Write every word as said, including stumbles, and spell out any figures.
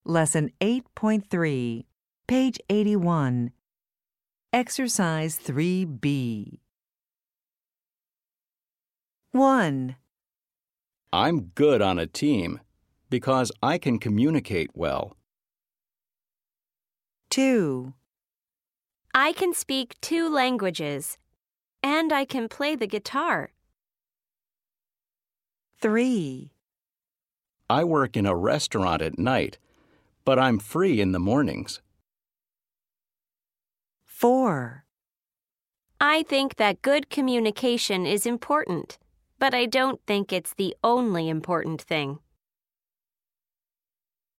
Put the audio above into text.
Lesson eight point three, page eighty-one. Exercise three B. one. I'm good on a team because I can communicate well. two. I can speak two languages, and I can play the guitar. three. I work in a restaurant at night, but I'm free in the mornings. four. I think that good communication is important, but I don't think it's the only important thing.